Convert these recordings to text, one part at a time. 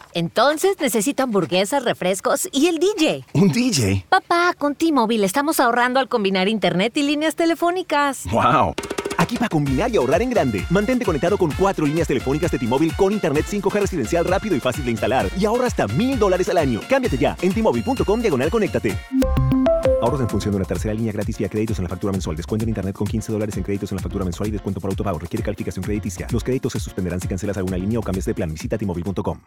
Entonces necesito hamburguesas, refrescos y el DJ. ¿Un DJ? Papá, con T-Mobile estamos ahorrando al combinar internet y líneas telefónicas. ¡Wow! Aquí para combinar y ahorrar en grande. Mantente conectado con 4 líneas telefónicas de T-Mobile con internet 5G residencial rápido y fácil de instalar. Y ahorra hasta $1,000 al año. Cámbiate ya en T-Mobile.com/conéctate. Ahorros en función de una tercera línea gratis vía créditos en la factura mensual. Descuento en internet con $15 en créditos en la factura mensual y descuento por autopago. Requiere calificación crediticia. Los créditos se suspenderán si cancelas alguna línea o cambias de plan. Visita T-Mobile.com.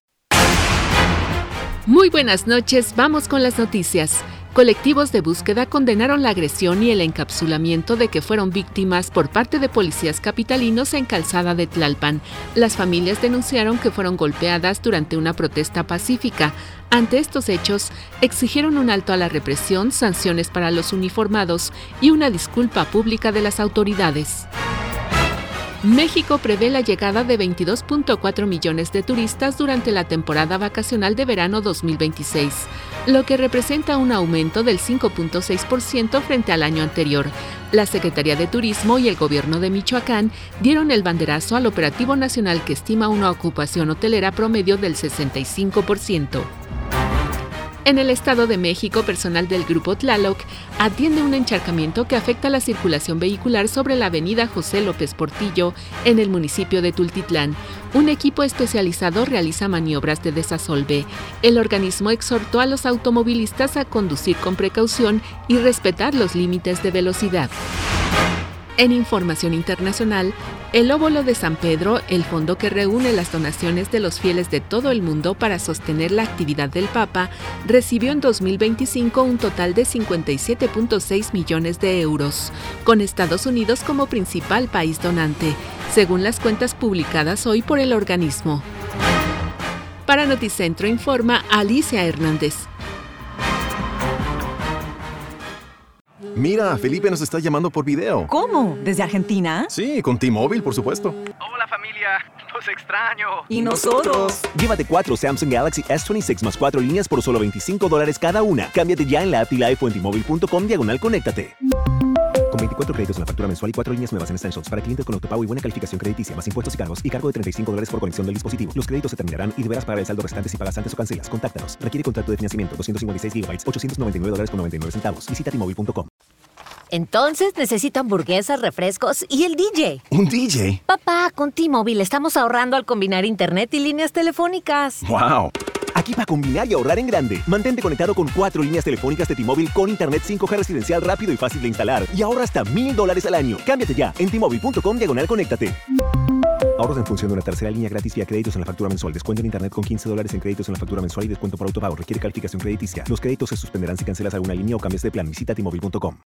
Muy buenas noches, vamos con las noticias. Colectivos de búsqueda condenaron la agresión y el encapsulamiento de que fueron víctimas por parte de policías capitalinos en Calzada de Tlalpan. Las familias denunciaron que fueron golpeadas durante una protesta pacífica. Ante estos hechos, exigieron un alto a la represión, sanciones para los uniformados y una disculpa pública de las autoridades. México prevé la llegada de 22.4 millones de turistas durante la temporada vacacional de verano 2026, lo que representa un aumento del 5.6% frente al año anterior. La Secretaría de Turismo y el Gobierno de Michoacán dieron el banderazo al operativo nacional que estima una ocupación hotelera promedio del 65%. En el Estado de México, personal del Grupo Tlaloc atiende un encharcamiento que afecta la circulación vehicular sobre la avenida José López Portillo, en el municipio de Tultitlán. Un equipo especializado realiza maniobras de desasolve. El organismo exhortó a los automovilistas a conducir con precaución y respetar los límites de velocidad. En información internacional, el Óbolo de San Pedro, el fondo que reúne las donaciones de los fieles de todo el mundo para sostener la actividad del Papa, recibió en 2025 un total de 57.6 millones de euros, con Estados Unidos como principal país donante, según las cuentas publicadas hoy por el organismo. Para Noticentro informa Alicia Hernández. Mira, Felipe nos está llamando por video. ¿Cómo? ¿Desde Argentina? Sí, con T-Mobile, por supuesto. Hola familia, los extraño. ¿Y nosotros? Llévate 4 Samsung Galaxy S26 más 4 líneas por solo $25 cada una. Cámbiate ya en la app y la o en T-Mobile.com/conéctate. Con 24 créditos en la factura mensual y 4 líneas nuevas en Essentials para clientes con autopago y buena calificación crediticia, más impuestos y cargo de $35 por conexión del dispositivo. Los créditos se terminarán y deberás pagar el saldo restante si pagas antes o cancelas. Contáctanos. Requiere contrato de financiamiento. 256 GB, $899.99. Visita T-Mobile.com. Entonces necesito hamburguesas, refrescos y el DJ. ¿Un DJ? Papá, con T-Mobile estamos ahorrando al combinar internet y líneas telefónicas. ¡Wow! Aquí para combinar y ahorrar en grande. Mantente conectado con 4 líneas telefónicas de T-Mobile con internet 5G residencial rápido y fácil de instalar. Y ahorra hasta $1,000 al año. Cámbiate ya en T-Mobile.com/conéctate. Ahorros en función de una tercera línea gratis vía créditos en la factura mensual. Descuento en internet con $15 en créditos en la factura mensual y descuento por autopago. Requiere calificación crediticia. Los créditos se suspenderán si cancelas alguna línea o cambias de plan. Visita T-Mobile.com.